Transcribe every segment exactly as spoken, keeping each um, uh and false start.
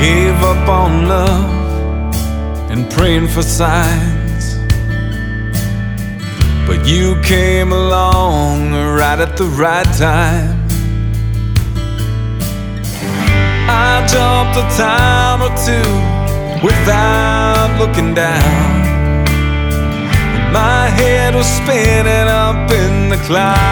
Gave up on love and praying for signs, but you came along right at the right time. I jumped a time or two without looking down. My head was spinning up in the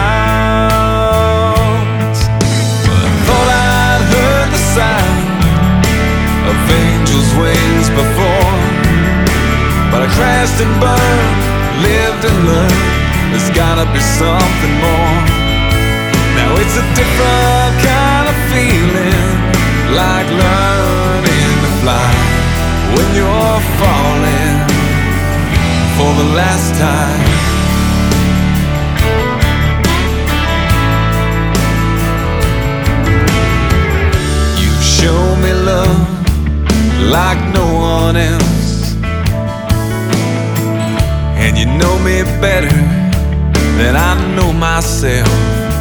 clouds. But I thought I'd heard the sound of angels' wings before, but I crashed and burned, lived and learned. There's gotta be something more. Now it's a different kind of feeling, like learning to fly when you're falling for the last time. You show me love like no one else, and you know me better than I know myself.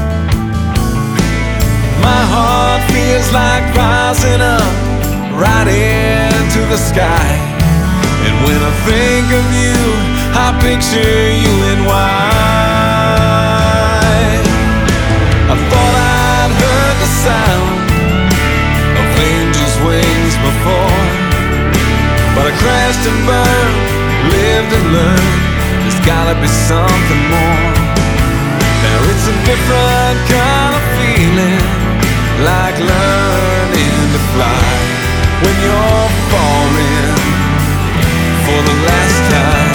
My heart feels like rising up right into the sky, and when I think of you, I picture you in white. I thought I'd heard the sound of angels' wings before, but I crashed and burned, lived and learned. There's gotta be something more. Now it's a different kind of feeling, like learning to fly when you're falling for the last time.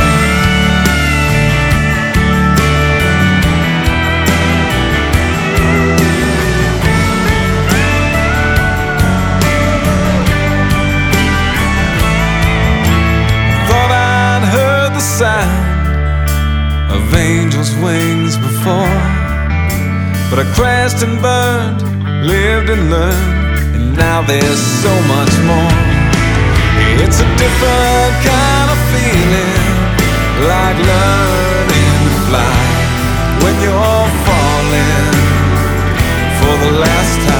Thought I'd heard the sound of angels' wings before, but I crashed and burned, lived and learned, and now there's so much more. It's a different kind of feeling, like learning to fly when you're falling for the last time.